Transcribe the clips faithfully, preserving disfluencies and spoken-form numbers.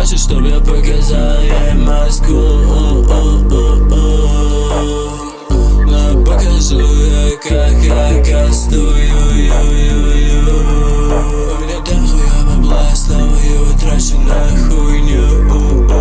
хочешь, чтоб я показал ей Москву? Но покажу ей, как я кастую. У меня дохуя бабла, снова его трачу на хуйню.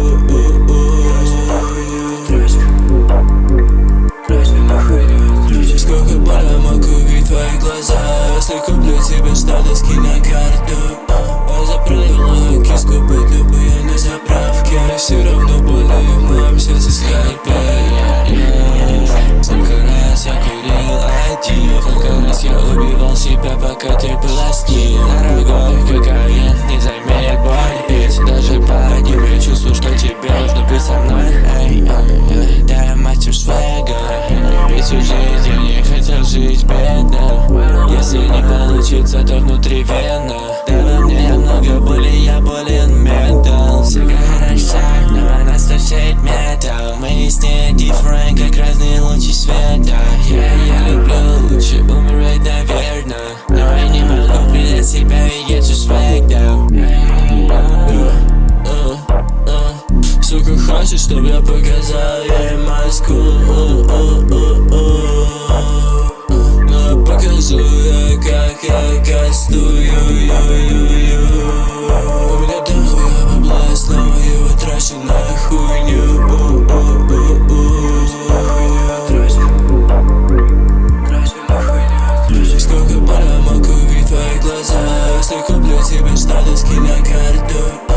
Сколько боли мог увидеть в твоих глазах. Если куплю тебе что-то, скинь на карту. Я заправила киску, будто бы я на заправке. Но все равно больно в моем сердце скальпель. Сколько раз я курил один, сколько раз я убивал себя, пока ты была с ним. Дорогой кокаин не заменит боль, ведь даже по ним я чувствую, что тебе нужно быть со мной. Эй, эй, эй, дай мастер свега, ведь всю жизнь я не хотел жить бедно. Если не получится, то внутри вена. Да во мне много боли, я болен метал. Все хорошо, но нас то все метал. Мы с ней different, как разные лучи света. Я, я люблю лучше умереть, наверное, но я не могу принять себя, ведь я чувствую swag down. Сука, хочешь, чтоб я показал ей Москву? Но покажу ей, как я кастую. У меня дохуя бабла, снова его трачу на хуйню. Сколько боли мог увидеть в твоих глазах. Если куплю тебе что-то, скинь на карту.